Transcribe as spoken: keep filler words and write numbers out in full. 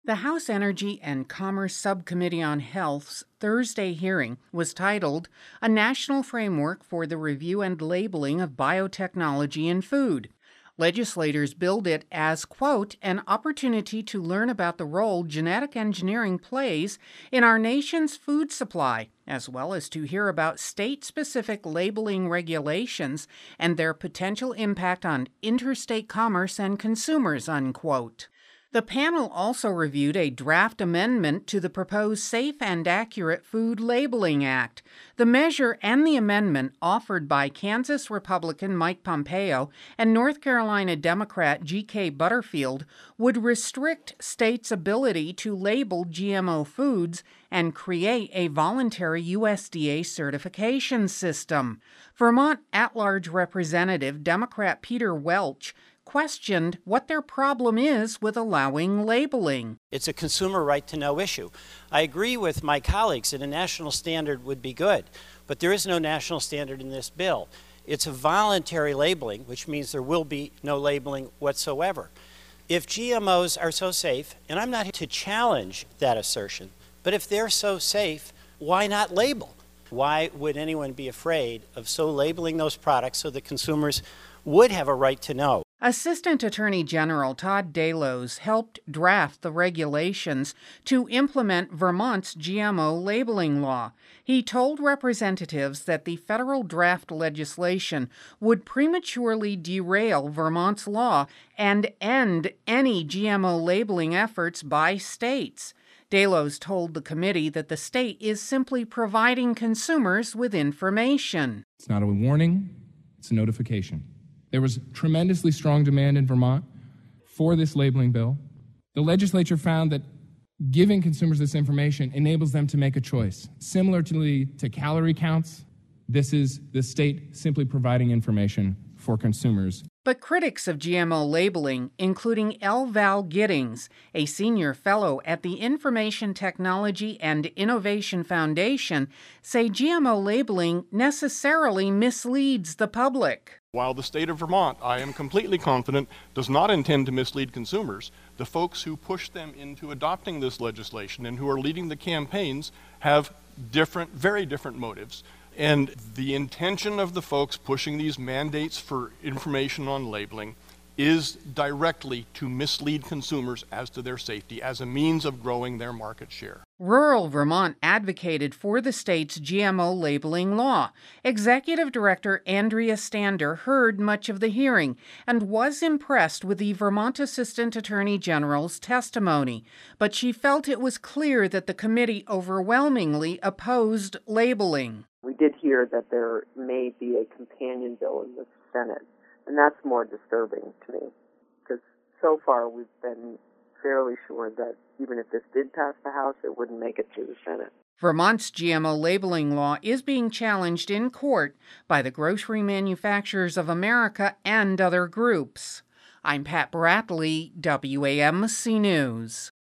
The House Energy and Commerce Subcommittee on Health's Thursday hearing was titled A National Framework for the Review and Labeling of Biotechnology in Food. Legislators billed it as, quote, an opportunity to learn about the role genetic engineering plays in our nation's food supply, as well as to hear about state-specific labeling regulations and their potential impact on interstate commerce and consumers, unquote. The panel also reviewed a draft amendment to the proposed Safe and Accurate Food Labeling Act. The measure and the amendment, offered by Kansas Republican Mike Pompeo and North Carolina Democrat G K Butterfield, would restrict states' ability to label G M O foods and create a voluntary U S D A certification system. Vermont at-large Representative Democrat Peter Welch questioned what their problem is with allowing labeling. It's a consumer right-to-know issue. I agree with my colleagues that a national standard would be good, but there is no national standard in this bill. It's a voluntary labeling, which means there will be no labeling whatsoever. If G M Os are so safe, and I'm not here to challenge that assertion, but if they're so safe, why not label? Why would anyone be afraid of so labeling those products so that consumers would have a right to know? Assistant Attorney General Todd Delos helped draft the regulations to implement Vermont's G M O labeling law. He told representatives that the federal draft legislation would prematurely derail Vermont's law and end any G M O labeling efforts by states. Delos told the committee that the state is simply providing consumers with information. It's not a warning, it's a notification. There was tremendously strong demand in Vermont for this labeling bill. The legislature found that giving consumers this information enables them to make a choice. Similarly to calorie counts, this is the state simply providing information for consumers. But critics of G M O labeling, including L. Val Giddings, a senior fellow at the Information Technology and Innovation Foundation, say G M O labeling necessarily misleads the public. While the state of Vermont, I am completely confident, does not intend to mislead consumers, the folks who push them into adopting this legislation and who are leading the campaigns have different, very different motives. And the intention of the folks pushing these mandates for information on labeling is directly to mislead consumers as to their safety as a means of growing their market share. Rural Vermont advocated for the state's G M O labeling law. Executive Director Andrea Stander heard much of the hearing and was impressed with the Vermont Assistant Attorney General's testimony, but she felt it was clear that the committee overwhelmingly opposed labeling. We did hear that there may be a companion bill in the Senate, and that's more disturbing to me, because so far we've been fairly sure that even if this did pass the House, it wouldn't make it through the Senate. Vermont's G M O labeling law is being challenged in court by the Grocery Manufacturers of America and other groups. I'm Pat Bradley, W A M C News.